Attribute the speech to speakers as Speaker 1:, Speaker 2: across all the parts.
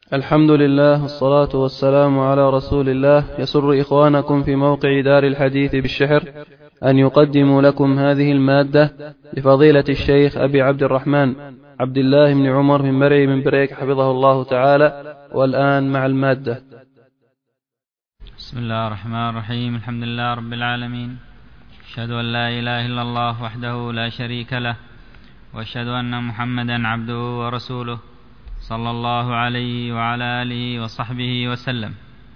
Speaker 1: الحمد لله والصلاة والسلام على رسول الله. يسر إخوانكم في موقع دار الحديث بالشحر أن يقدموا لكم هذه المادة لفضيلة الشيخ أبي عبد الرحمن عبد الله بن عمر بن مرعي بن بريك حفظه الله تعالى. والآن مع المادة.
Speaker 2: بسم الله الرحمن الرحيم. الحمد لله رب العالمين، أشهد أن لا إله إلا الله وحده لا شريك له، وأشهد أن محمدا عبده ورسوله صلى الله عليه وعلى آله وصحبه وسلم.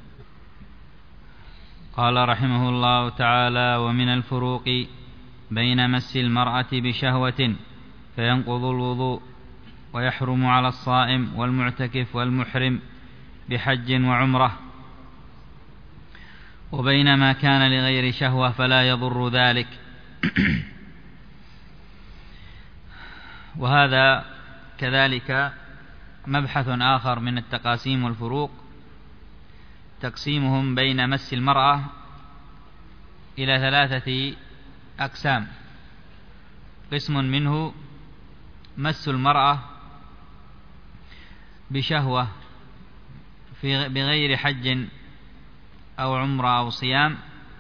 Speaker 2: قال رحمه الله تعالى: ومن الفروق بين مس المرأة بشهوة فينقض الوضوء ويحرم على الصائم والمعتكف والمحرم بحج وعمرة، وبين ما كان لغير شهوة فلا يضر ذلك. وهذا كذلك مبحث آخر من التقاسيم والفروق، تقسيمهم بين مس المرأة إلى 3 أقسام. قسم منه مس المرأة بشهوة بغير حج أو عمرة أو صيام،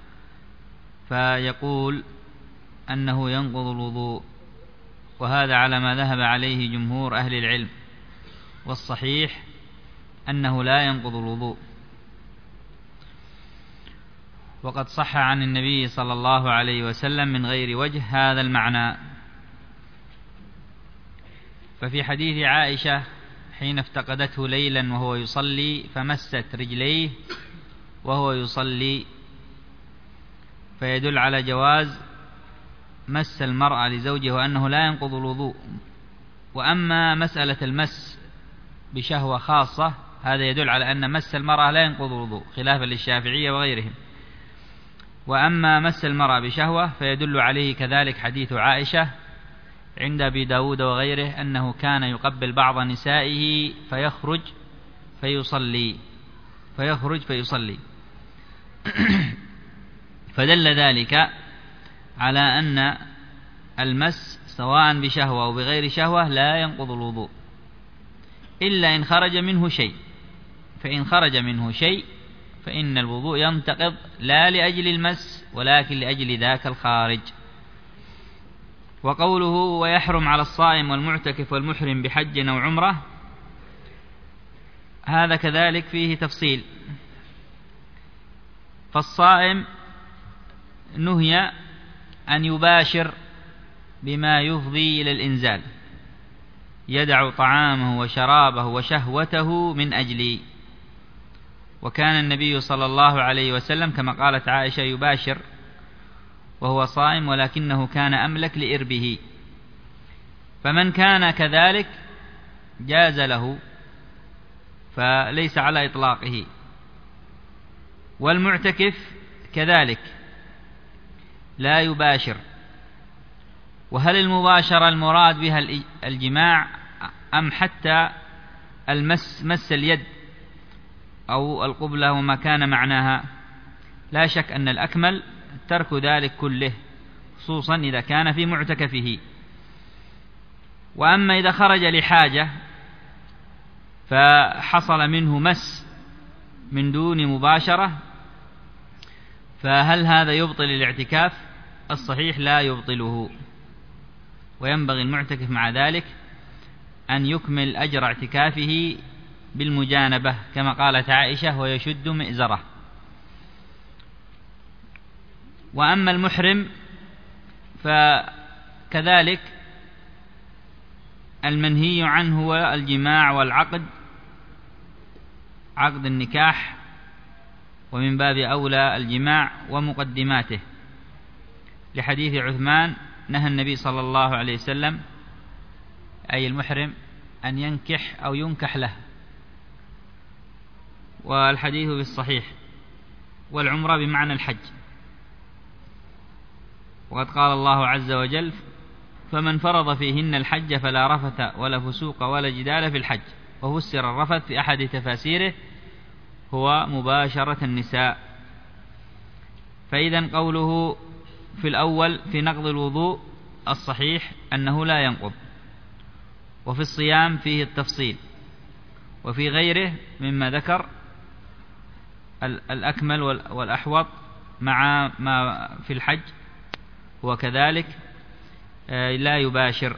Speaker 2: فيقول أنه ينقض الوضوء، وهذا على ما ذهب عليه جمهور أهل العلم، والصحيح أنه لا ينقض الوضوء. وقد صح عن النبي صلى الله عليه وسلم من غير وجه هذا المعنى. ففي حديث عائشة حين افتقدته ليلا وهو يصلي فمست رجليه وهو يصلي، فيدل على جواز مس المرأة لزوجه وأنه لا ينقض الوضوء. وأما مسألة المس بشهوة خاصة، هذا يدل على أن مس المرأة لا ينقض الوضوء خلافا للشافعية وغيرهم. وأما مس المرأة بشهوة فيدل عليه كذلك حديث عائشة عند أبي داود وغيره أنه كان يقبل بعض نسائه فيخرج فيصلي فدل ذلك على أن المس سواء بشهوة أو بغير شهوة لا ينقض الوضوء إلا إن خرج منه شيء، فإن خرج منه شيء فإن الوضوء ينتقض لا لأجل المس ولكن لأجل ذاك الخارج. وقوله ويحرم على الصائم والمعتكف والمحرم بحج أو عمرة، هذا كذلك فيه تفصيل. فالصائم نهي أن يباشر بما يفضي إلى الإنزال، يدع طعامه وشرابه وشهوته من أجلي. وكان النبي صلى الله عليه وسلم كما قالت عائشة يباشر وهو صائم، ولكنه كان أملك لإربه، فمن كان كذلك جاز له فليس على إطلاقه. والمعتكف كذلك لا يباشر. وهل المباشرة المراد بها الجماع أم حتى مس اليد أو القبلة وما كان معناها؟ لا شك أن الأكمل ترك ذلك كله، خصوصا إذا كان في معتكفه. وأما إذا خرج لحاجة فحصل منه مس من دون مباشرة، فهل هذا يبطل الاعتكاف؟ الصحيح لا يبطله، وينبغي المعتكف مع ذلك أن يكمل أجر اعتكافه بالمجانبة كما قالت عائشة ويشد مئزره. وأما المحرم فكذلك المنهي عنه هو الجماع والعقد، عقد النكاح، ومن باب أولى الجماع ومقدماته، لحديث عثمان نهى النبي صلى الله عليه وسلم أي المحرم أن ينكح أو ينكح له، والحديث بالصحيح. والعمرة بمعنى الحج، وقد قال الله عز وجل فمن فرض فيهن الحج فلا رفث ولا فسوق ولا جدال في الحج. وفسر الرفث في أحد تفاسيره هو مباشرة النساء. فإذا قوله في الأول في نقض الوضوء الصحيح أنه لا ينقض. وفي الصيام فيه التفصيل، وفي غيره مما ذكر الأكمل والأحوط مع ما في الحج وكذلك لا يباشر.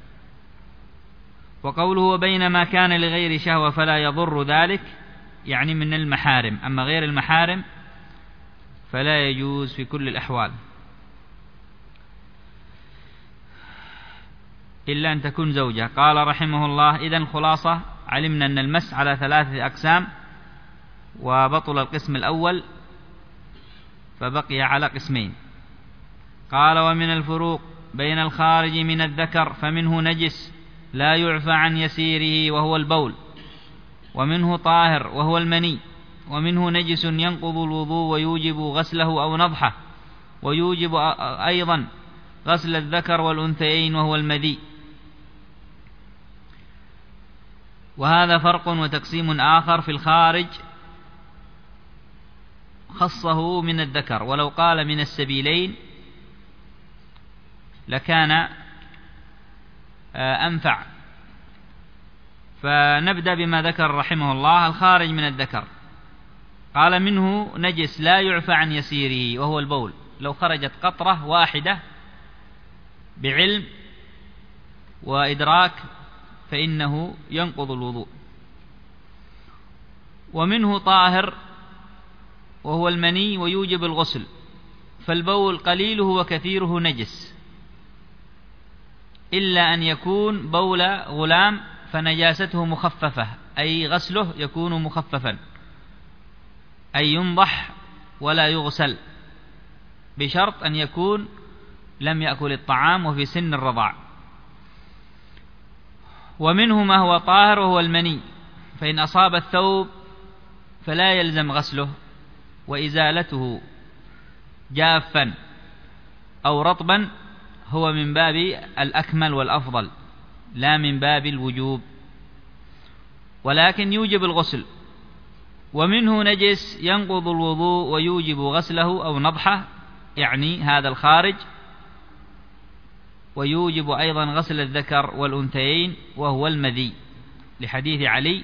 Speaker 2: وقوله وبينما كان لغير شهوة فلا يضر ذلك يعني من المحارم، أما غير المحارم فلا يجوز في كل الأحوال إلا أن تكون زوجة. قال رحمه الله: إذن خلاصة علمنا أن المس على 3 أقسام، وبطل القسم الأول فبقي على قسمين. قال: ومن الفروق بين الخارج من الذكر فمنه نجس لا يعفى عن يسيره وهو البول، ومنه طاهر وهو المني، ومنه نجس ينقض الوضوء ويوجب غسله أو نضحه، ويوجب أيضا غسل الذكر والأنثيين وهو المذي. وهذا فرق وتقسيم آخر في الخارج خصه من الذكر، ولو قال من السبيلين لكان أنفع. فنبدأ بما ذكر رحمه الله: الخارج من الذكر. قال: منه نجس لا يعفى عن يسيره وهو البول، لو خرجت قطرة واحدة بعلم وإدراك فإنه ينقض الوضوء. ومنه طاهر وهو المني ويوجب الغسل، فالبول قليله وكثيره نجس، إلا أن يكون بول غلام فنجاسته مخففة، أي غسله يكون مخففا، أي ينضح ولا يغسل، بشرط أن يكون لم يأكل الطعام وفي سن الرضاع. ومنه ما هو طاهر وهو المني، فإن أصاب الثوب فلا يلزم غسله، وإزالته جافا أو رطبا هو من باب الأكمل والأفضل لا من باب الوجوب، ولكن يوجب الغسل. ومنه نجس ينقض الوضوء ويوجب غسله أو نضحه، يعني هذا الخارج، ويوجب أيضا غسل الذكر والأنثيين وهو المذي، لحديث علي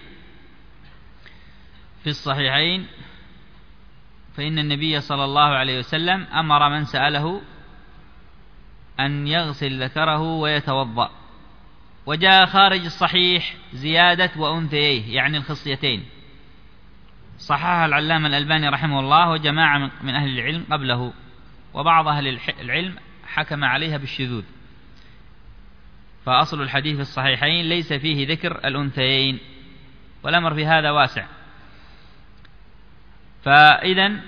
Speaker 2: في الصحيحين: فإن النبي صلى الله عليه وسلم أمر من سأله أن يغسل ذكره ويتوضأ. وجاء خارج الصحيح زيادة وأنثييه، يعني الخصيتين، صححها العلامة الألباني رحمه الله وجماعة من أهل العلم قبله، وبعض أهل العلم حكم عليها بالشذوذ. فأصل الحديث في الصحيحين ليس فيه ذكر الأنثيين، والأمر في هذا واسع. فإذن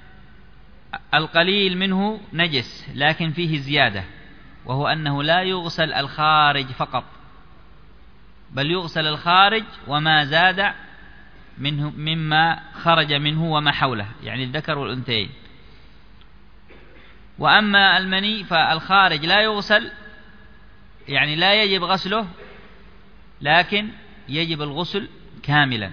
Speaker 2: القليل منه نجس لكن فيه زيادة، وهو أنه لا يغسل الخارج فقط، بل يغسل الخارج وما زاد منه مما خرج منه وما حوله، يعني الذكر والأنثيين. وأما المني فالخارج لا يغسل، يعني لا يجب غسله، لكن يجب الغسل كاملا.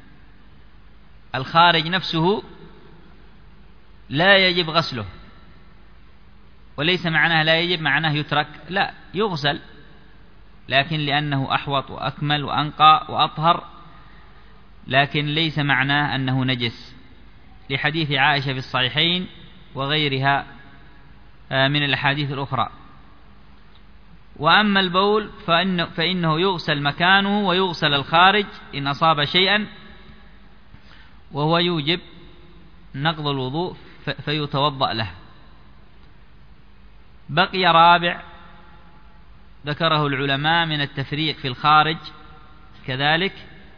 Speaker 2: الخارج نفسه لا يجب غسله، وليس معناه لا يجب معناه يترك، لا، يغسل، لكن لأنه أحوط وأكمل وأنقى وأطهر، لكن ليس معناه أنه نجس، لحديث عائشة في الصحيحين وغيرها من الأحاديث الأخرى. وأما البول فإنه يغسل مكانه ويغسل الخارج إن أصاب شيئا، وهو يوجب نقض الوضوء فيتوضأ له. بقي رابع ذكره العلماء من التفريق في الخارج كذلك،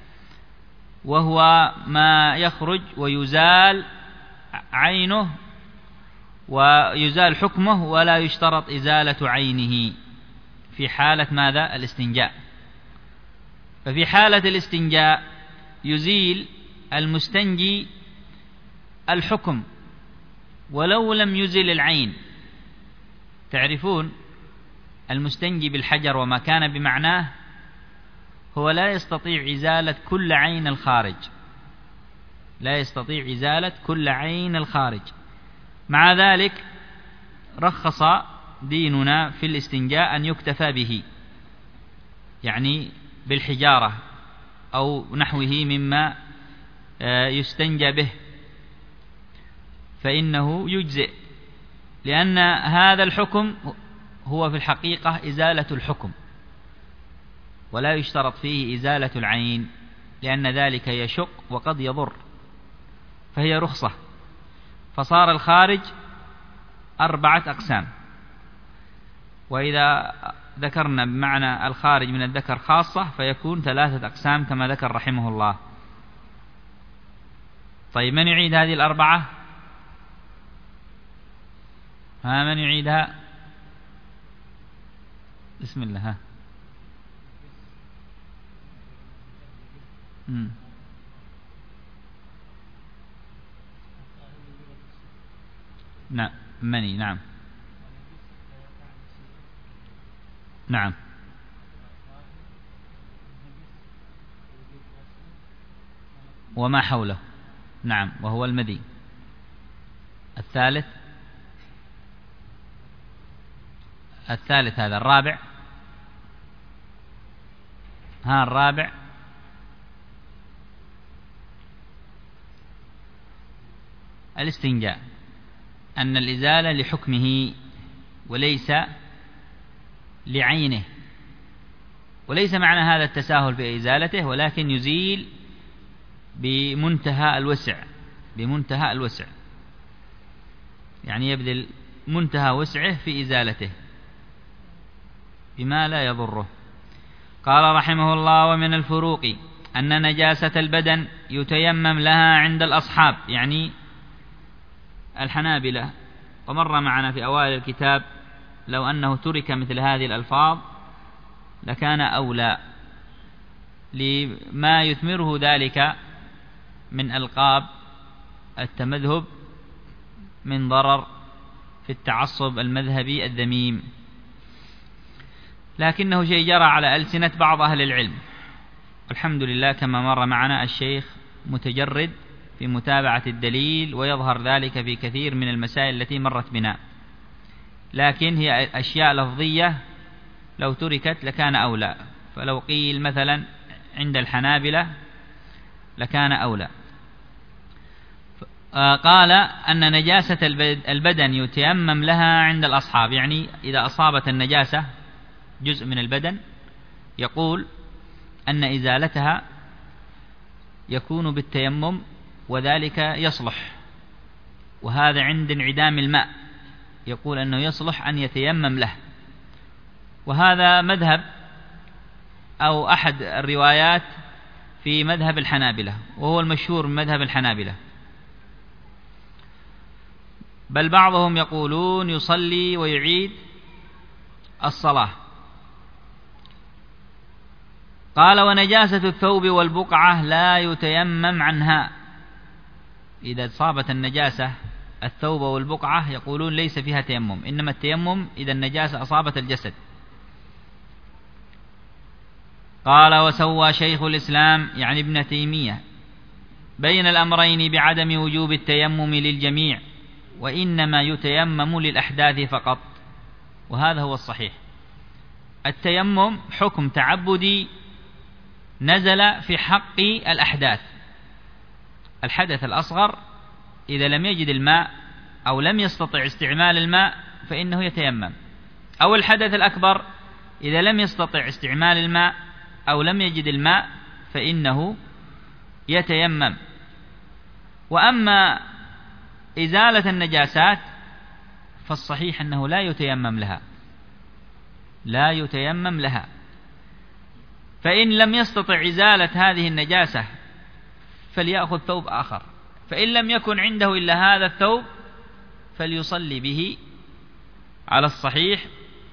Speaker 2: وهو ما يخرج ويزال عينه ويزال حكمه ولا يشترط إزالة عينه في حالة ماذا؟ الاستنجاء. ففي حالة الاستنجاء يزيل المستنجي الحكم ولو لم يزل العين. تعرفون المستنجي بالحجر وما كان بمعناه هو لا يستطيع إزالة كل عين الخارج، لا يستطيع إزالة كل عين الخارج. مع ذلك رخص ديننا في الاستنجاء أن يكتفى به، يعني بالحجارة أو نحوه مما يستنجى به فإنه يجزئ، لأن هذا الحكم هو في الحقيقة إزالة الحكم، ولا يشترط فيه إزالة العين، لأن ذلك يشق وقد يضر، فهي رخصة. فصار الخارج 4 أقسام، وإذا ذكرنا بمعنى الخارج من الذكر خاصة فيكون 3 أقسام كما ذكر رحمه الله. طيب من يعيد هذه 4؟ من يعيدها؟ بسم الله. نعم مني. نعم نعم وما حوله. نعم وهو المذي. الثالث هذا. الرابع الرابع الاستنجاء، أن الإزالة لحكمه وليس لعينه، وليس معنى هذا التساهل في إزالته، ولكن يزيل بمنتهى الوسع، يعني يبذل منتهى وسعه في إزالته بما لا يضره. قال رحمه الله: ومن الفروق أن نجاسة البدن يتيمم لها عند الأصحاب، يعني الحنابلة. ومر معنا في أوائل الكتاب لو أنه ترك مثل هذه الألفاظ لكان أولى، لما يثمره ذلك من ألقاب التمذهب من ضرر في التعصب المذهبي الذميم، لكنه شيء جرى على ألسنة بعض أهل العلم، الحمد لله، كما مر معنا الشيخ متجرد في متابعة الدليل، ويظهر ذلك في كثير من المسائل التي مرت بنا، لكن هي أشياء لفظية لو تركت لكان أولى، فلو قيل مثلا عند الحنابلة لكان أولى. قال أن نجاسة البدن يتيمم لها عند الأصحاب، يعني إذا أصابت النجاسة جزء من البدن يقول أن إزالتها يكون بالتيمم، وذلك يصلح، وهذا عند انعدام الماء يقول أنه يصلح أن يتيمم له، وهذا مذهب أو أحد الروايات في مذهب الحنابلة، وهو المشهور من مذهب الحنابلة، بل بعضهم يقولون يصلي ويعيد الصلاة. قال: ونجاسة الثوب والبقعة لا يتيمم عنها. إذا صابت النجاسة الثوب والبقعة يقولون ليس فيها تيمم، إنما التيمم إذا النجاسة أصابت الجسد. قال: وسوى شيخ الإسلام يعني ابن تيمية بين الأمرين بعدم وجوب التيمم للجميع، وإنما يتيمم للأحداث فقط، وهذا هو الصحيح. التيمم حكم تعبدي نزل في حق الأحداث، الحدث الأصغر إذا لم يجد الماء أو لم يستطع استعمال الماء فإنه يتيمم، أو الحدث الأكبر إذا لم يستطع استعمال الماء أو لم يجد الماء فإنه يتيمم. وأما إزالة النجاسات فالصحيح أنه لا يتيمم لها، فإن لم يستطع إزالة هذه النجاسة فليأخذ ثوب آخر، فإن لم يكن عنده إلا هذا الثوب فليصلي به على الصحيح.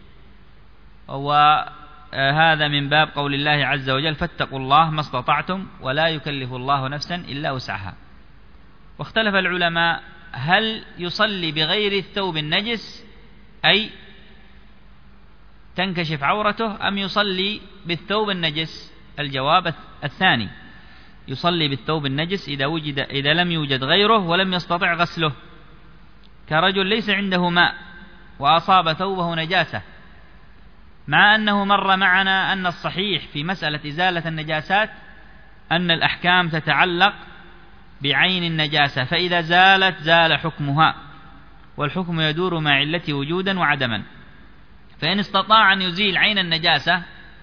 Speaker 2: وهذا من باب قول الله عز وجل: فاتقوا الله ما استطعتم ولا يكلف الله نفسا إلا وسعها. واختلف العلماء هل يصلي بغير الثوب النجس أي تنكشف عورته، أم يصلي بالثوب النجس؟ الجواب الثاني، يصلي بالثوب النجس إذا لم يوجد غيره ولم يستطع غسله، كرجل ليس عنده ماء وأصاب ثوبه نجاسة، مع أنه مر معنا أن الصحيح في مسألة إزالة النجاسات أن الأحكام تتعلق بعين النجاسة، فإذا زالت زال حكمها، والحكم يدور مع علته وجودا وعدما. فإن استطاع أن يزيل عين النجاسة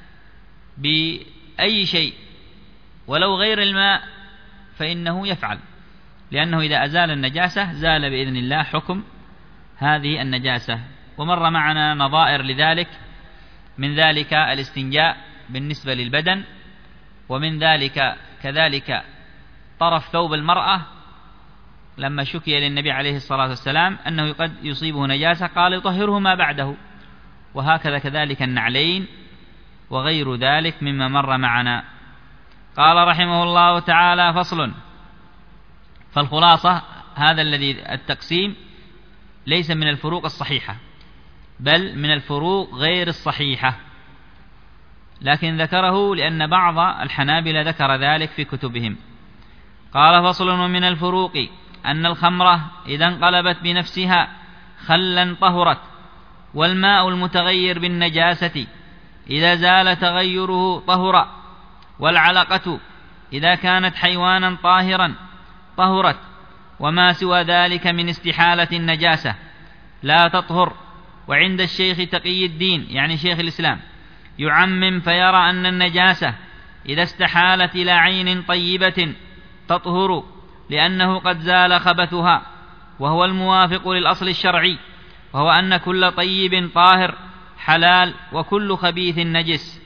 Speaker 2: بأي شيء ولو غير الماء فإنه يفعل، لأنه إذا أزال النجاسة زال بإذن الله حكم هذه النجاسة. ومر معنا نظائر لذلك، من ذلك الاستنجاء بالنسبة للبدن، ومن ذلك كذلك طرف ثوب المرأة لما شكي للنبي عليه الصلاة والسلام أنه قد يصيبه نجاسة قال يطهره ما بعده، وهكذا كذلك النعلين وغير ذلك مما مر معنا. قال رحمه الله تعالى: فصل. فالخلاصة هذا الذي التقسيم ليس من الفروق الصحيحة، بل من الفروق غير الصحيحة، لكن ذكره لأن بعض الحنابلة ذكر ذلك في كتبهم. قال: فصل. ومن الفروق أن الخمرة إذا انقلبت بنفسها خلا طهرت، والماء المتغير بالنجاسة إذا زال تغيره طهر، والعلقة إذا كانت حيوانا طاهرا طهرت، وما سوى ذلك من استحالة النجاسة لا تطهر. وعند الشيخ تقي الدين يعني شيخ الإسلام يعمم فيرى أن النجاسة إذا استحالت إلى عين طيبة تطهر، لأنه قد زال خبثها، وهو الموافق للأصل الشرعي، وهو أن كل طيب طاهر حلال وكل خبيث نجس.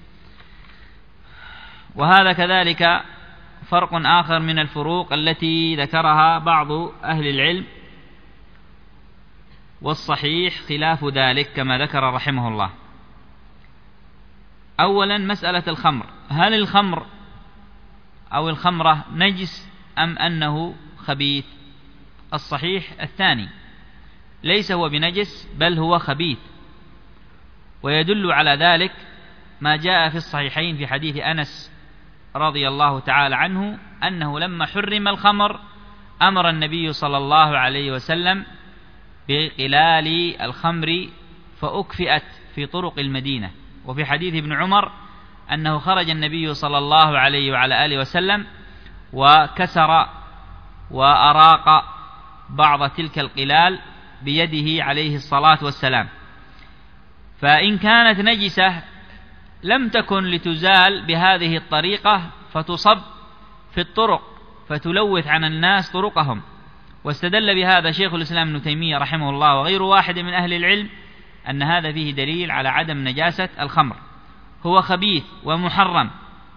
Speaker 2: وهذا كذلك فرق آخر من الفروق التي ذكرها بعض أهل العلم، والصحيح خلاف ذلك كما ذكر رحمه الله. أولا مسألة الخمر، هل الخمر أو الخمرة نجس أم أنه خبيث؟ الصحيح الثاني، ليس هو بنجس بل هو خبيث، ويدل على ذلك ما جاء في الصحيحين في حديث أنس رضي الله تعالى عنه أنه لما حرم الخمر أمر النبي صلى الله عليه وسلم بقلال الخمر فأكفئت في طرق المدينة. وفي حديث ابن عمر أنه خرج النبي صلى الله عليه وعلى آله وسلم وكسر وأراق بعض تلك القلال بيده عليه الصلاة والسلام. فإن كانت نجسة لم تكن لتزال بهذه الطريقة فتصب في الطرق فتلوث عن الناس طرقهم. واستدل بهذا شيخ الإسلام ابن تيمية رحمه الله وغير واحد من أهل العلم أن هذا فيه دليل على عدم نجاسة الخمر، هو خبيث ومحرم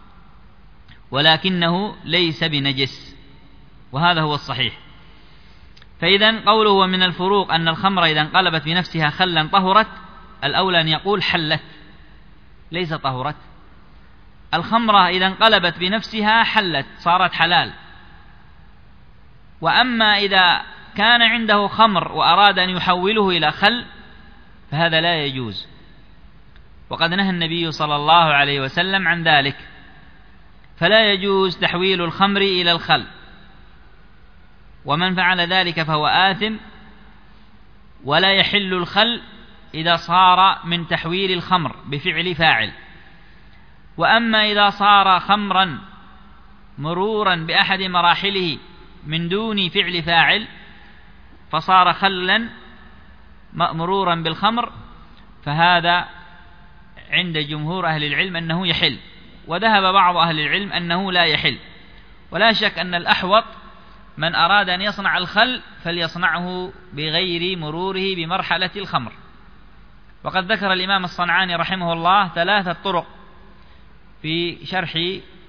Speaker 2: ولكنه ليس بنجس، وهذا هو الصحيح. فإذا قوله ومن الفروق أن الخمر إذا انقلبت بنفسها خلا طهرت، الأولى أن يقول حلت ليس طهرت. الخمرة إذا انقلبت بنفسها حلت صارت حلال. وأما إذا كان عنده خمر وأراد أن يحوله إلى خل فهذا لا يجوز، وقد نهى النبي صلى الله عليه وسلم عن ذلك، فلا يجوز تحويل الخمر إلى الخل، ومن فعل ذلك فهو آثم. ولا يحل الخل إذا صار من تحويل الخمر بفعل فاعل. وأما إذا صار خمرا مرورا بأحد مراحله من دون فعل فاعل فصار خلا مرورا بالخمر، فهذا عند جمهور أهل العلم أنه يحل، وذهب بعض أهل العلم أنه لا يحل. ولا شك أن الأحوط من أراد أن يصنع الخل فليصنعه بغير مروره بمرحلة الخمر. وقد ذكر الإمام الصنعاني رحمه الله 3 طرق في شرح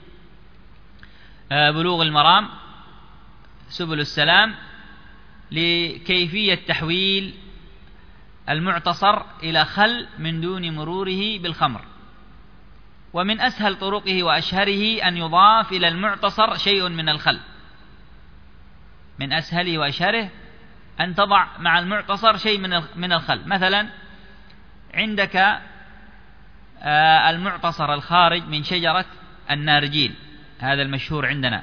Speaker 2: بلوغ المرام سبل السلام لكيفية تحويل المعتصر إلى خل من دون مروره بالخمر. ومن أسهل طرقه وأشهره أن يضاف إلى المعتصر شيء من الخل، من أسهله وأشهره أن تضع مع المعتصر شيء من الخل. مثلا عندك المعتصر الخارج من شجرة النارجيل، هذا المشهور عندنا.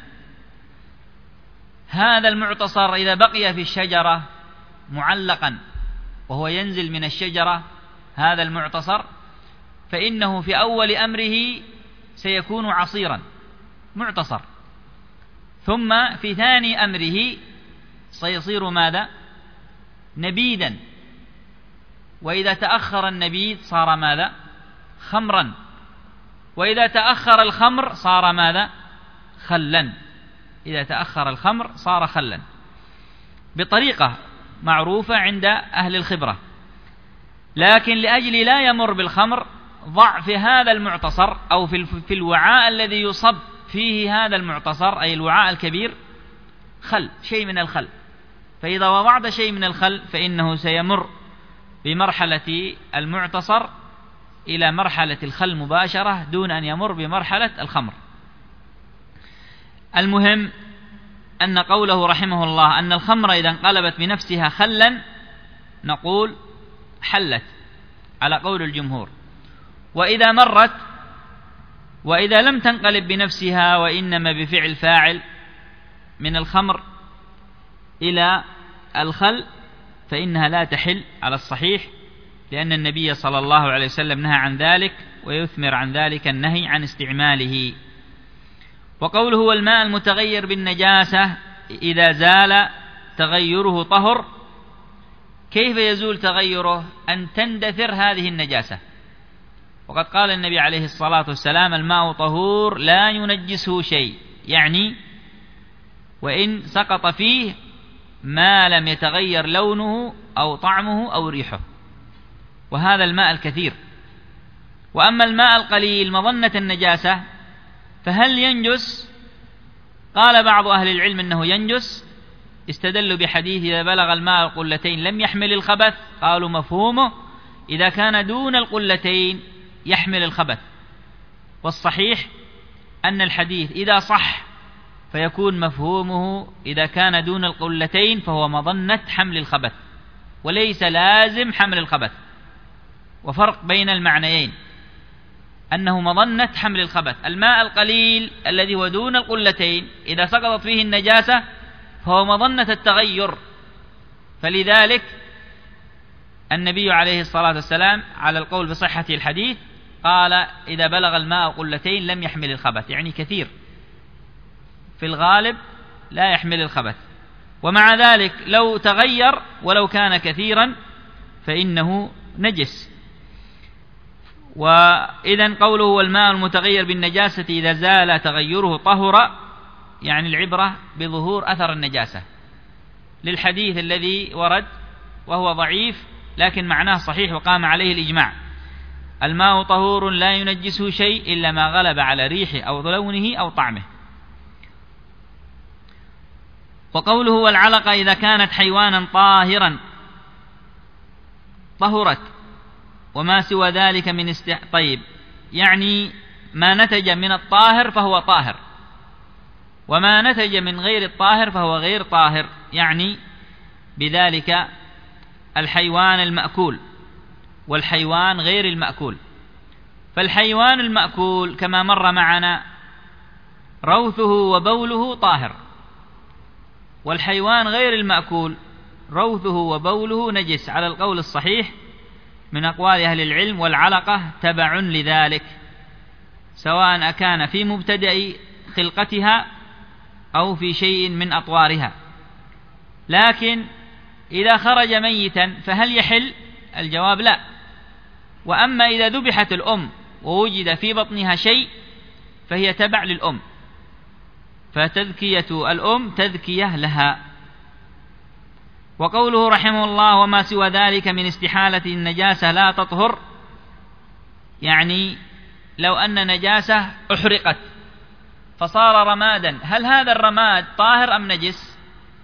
Speaker 2: هذا المعتصر إذا بقي في الشجرة معلقا وهو ينزل من الشجرة هذا المعتصر، فإنه في أول أمره سيكون عصيرا، معتصر، ثم في ثاني أمره سيصير ماذا؟ نبيدا، وإذا تأخر النبيذ صار ماذا؟ خمرا، وإذا تأخر الخمر صار ماذا؟ خلا. إذا تأخر الخمر صار خلا بطريقة معروفة عند أهل الخبرة. لكن لأجل لا يمر بالخمر ضع في هذا المعتصر أو في الوعاء الذي يصب فيه هذا المعتصر، أي الوعاء الكبير، خل، شيء من الخل. فإذا وضعت شيء من الخل فإنه سيمر بمرحلة المعتصر إلى مرحلة الخل مباشرة دون أن يمر بمرحلة الخمر. المهم أن قوله رحمه الله أن الخمر إذا انقلبت بنفسها خلا نقول حلت على قول الجمهور، وإذا مرت وإذا لم تنقلب بنفسها وإنما بفعل فاعل من الخمر إلى الخل فإنها لا تحل على الصحيح، لأن النبي صلى الله عليه وسلم نهى عن ذلك، ويثمر عن ذلك النهي عن استعماله. وقوله والماء المتغير بالنجاسة إذا زال تغيره طهر، كيف يزول تغيره؟ أن تندثر هذه النجاسة. وقد قال النبي عليه الصلاة والسلام الماء طهور لا ينجسه شيء، يعني وإن سقط فيه ما لم يتغير لونه أو طعمه أو ريحه، وهذا الماء الكثير. وأما الماء القليل مظنة النجاسة فهل ينجس؟ قال بعض أهل العلم أنه ينجس، استدلوا بحديث إذا بلغ الماء القلتين لم يحمل الخبث، قالوا مفهومه إذا كان دون القلتين يحمل الخبث. والصحيح أن الحديث إذا صح فيكون مفهومه إذا كان دون القلتين فهو مظنة حمل الخبث وليس لازم حمل الخبث. وفرق بين المعنيين أنه مظنة حمل الخبث. الماء القليل الذي هو دون القلتين إذا سقطت فيه النجاسة فهو مظنة التغير، فلذلك النبي عليه الصلاة والسلام على القول بصحة الحديث قال إذا بلغ الماء قلتين لم يحمل الخبث، يعني كثير، في الغالب لا يحمل الخبث. ومع ذلك لو تغير ولو كان كثيرا فإنه نجس. وإذن قوله والماء المتغير بالنجاسة إذا زال تغيره طهر، يعني العبرة بظهور أثر النجاسة، للحديث الذي ورد وهو ضعيف لكن معناه صحيح وقام عليه الإجماع: الماء طهور لا ينجسه شيء إلا ما غلب على ريحه أو لونه أو طعمه. وقوله والعلقة إذا كانت حيوانا طاهرا طهرت وما سوى ذلك من طيب، يعني ما نتج من الطاهر فهو طاهر، وما نتج من غير الطاهر فهو غير طاهر، يعني بذلك الحيوان المأكول والحيوان غير المأكول. فالحيوان المأكول كما مر معنا روثه وبوله طاهر، والحيوان غير المأكول روثه وبوله نجس على القول الصحيح من أقوال أهل العلم، والعلقة تبع لذلك سواء أكان في مبتدأ خلقتها أو في شيء من أطوارها. لكن إذا خرج ميتا فهل يحل؟ الجواب لا. وأما إذا ذبحت الأم ووجد في بطنها شيء فهي تبع للأم، فتذكية الأم تذكية لها. وقوله رحمه الله وما سوى ذلك من استحالة النجاسة لا تطهر، يعني لو أن نجاسة أحرقت فصار رمادا، هل هذا الرماد طاهر أم نجس؟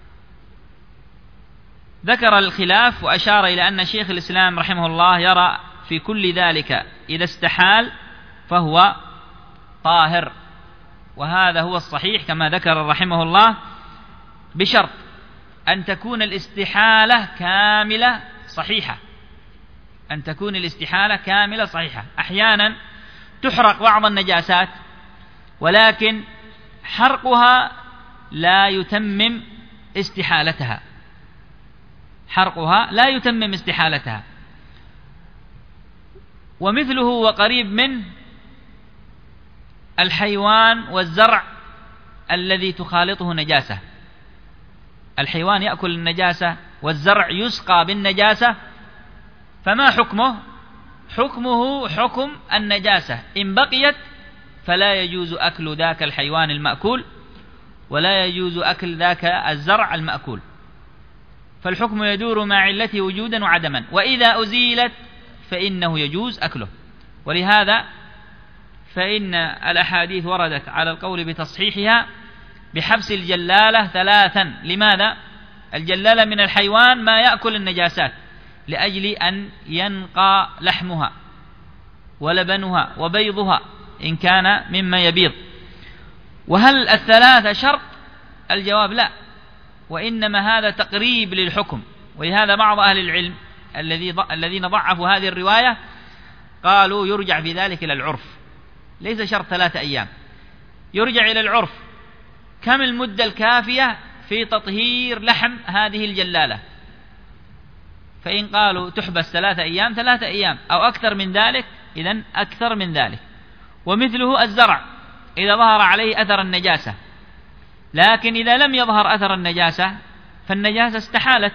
Speaker 2: ذكر الخلاف وأشار إلى أن شيخ الإسلام رحمه الله يرى في كل ذلك إذا استحال فهو طاهر، وهذا هو الصحيح كما ذكر رحمه الله، بشرط أن تكون الاستحالة كاملة صحيحة، أن تكون الاستحالة كاملة صحيحة. أحيانا تحرق بعض النجاسات ولكن حرقها لا يتمم استحالتها، حرقها لا يتمم استحالتها. ومثله وقريب منه الحيوان والزرع الذي تخالطه نجاسة. الحيوان يأكل النجاسة والزرع يسقى بالنجاسة، فما حكمه؟ حكمه حكم النجاسة، إن بقيت فلا يجوز أكل ذاك الحيوان المأكول ولا يجوز أكل ذاك الزرع المأكول، فالحكم يدور مع علته وجودا وعدما، وإذا أزيلت فإنه يجوز أكله. ولهذا فإن الأحاديث وردت على القول بتصحيحها بحبس الجلالة 3. لماذا؟ الجلالة من الحيوان ما يأكل النجاسات، لأجل أن ينقى لحمها ولبنها وبيضها إن كان مما يبيض. وهل 3 شرط؟ الجواب لا، وإنما هذا تقريب للحكم. ولهذا بعض أهل العلم الذين ضعفوا هذه الرواية قالوا يرجع في ذلك إلى العرف، ليس شرط 3 أيام، يرجع إلى العرف. كم المدة الكافية في تطهير لحم هذه الجلالة؟ فإن قالوا تحبس 3 أيام 3 أيام، أو أكثر من ذلك إذن أكثر من ذلك. ومثله الزرع إذا ظهر عليه أثر النجاسة، لكن إذا لم يظهر أثر النجاسة فالنجاسة استحالت،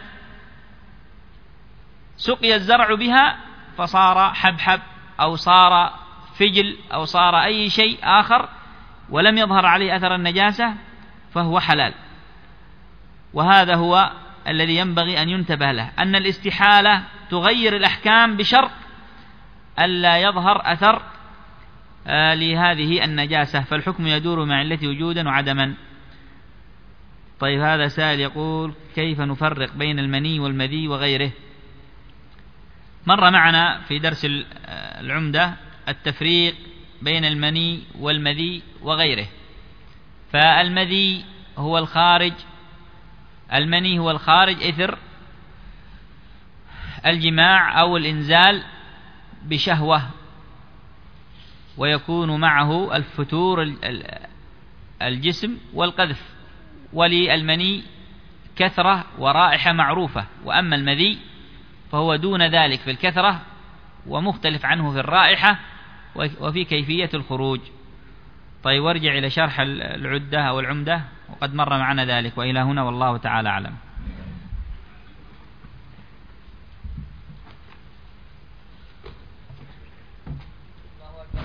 Speaker 2: سقي الزرع بها فصار حبحب أو صار فجل أو صار أي شيء آخر ولم يظهر عليه أثر النجاسة فهو حلال. وهذا هو الذي ينبغي أن ينتبه له، أن الاستحالة تغير الأحكام بشرط ألا يظهر أثر لهذه النجاسة، فالحكم يدور مع علته وجودا وعدما. طيب، هذا سائل يقول: كيف نفرق بين المني والمذي وغيره؟ مر معنا في درس العمدة التفريق بين المني والمذي وغيره. فالمذي هو الخارج، المني هو الخارج إثر الجماع أو الإنزال بشهوة، ويكون معه الفتور الجسم والقذف. وللمني كثرة ورائحة معروفة، وأما المذي فهو دون ذلك في الكثرة ومختلف عنه في الرائحة وفي كيفية الخروج. طيب، وارجع إلى شرح العدة أو العمدة، وقد مر معنا ذلك. وإلى هنا والله تعالى أعلم.